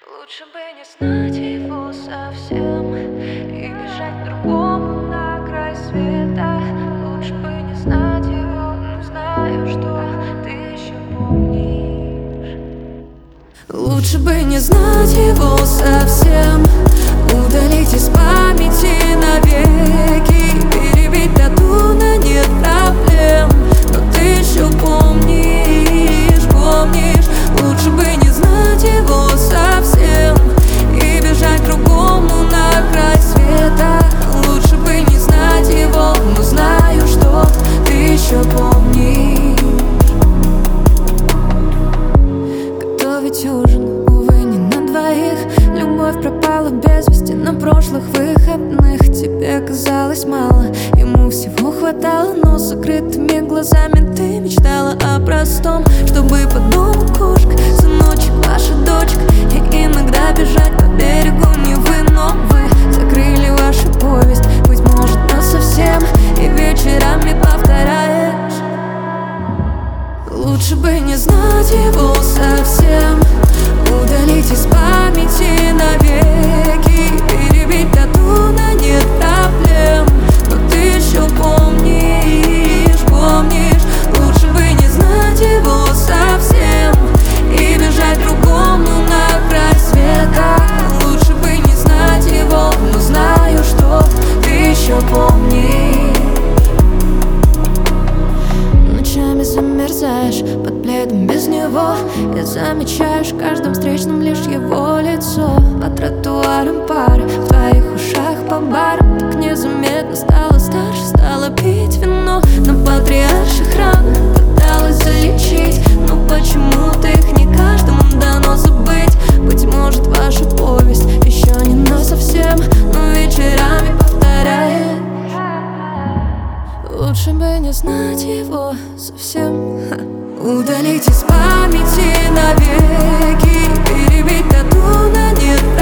Лучше бы не знать его совсем и бежать к другому на край света. Лучше бы не знать его, но знаю, что ты еще помнишь. Лучше бы не знать его совсем, удалить из памяти навеки, перебить тату на нет проблем, но ты еще помнишь, помнишь. Лучше бы не знать его совсем и бежать к другому на край света. Лучше бы не знать его, но знаю, что ты еще помнишь. Готовить ужин, увы, не на двоих. Любовь пропала без вести на прошлых выходных. Тебе казалось мало, ему всего хватало, но с закрытыми глазами ты мечтала о простом. Чтобы по дому кошка, сыночек, ваша дочка, и иногда бежать по берегу Невы. Но вы закрыли вашу повесть, быть может, насовсем, и вечерами повторяешь. Лучше бы не знать его совсем, удалить из памяти навеки, перебить тату на нет проблем, но ты еще помнишь, помнишь. Лучше бы не знать его совсем и бежать к другому на край света. Лучше бы не знать его, но знаю, что ты еще помнишь. Ночами замерзаешь под пледом без него, и замечаешь в каждом встречном лишь его лицо. По тротуарам пары, в твоих ушах по барам. Так незаметно стала старше, стала пить вино. На патриарших ранах пыталась залечить, но почему-то их не каждому дано забыть. Быть может, ваша повесть еще не насовсем, но вечерами повторяет. Лучше бы не знать его совсем, удалить из памяти навеки, перебить тату на нет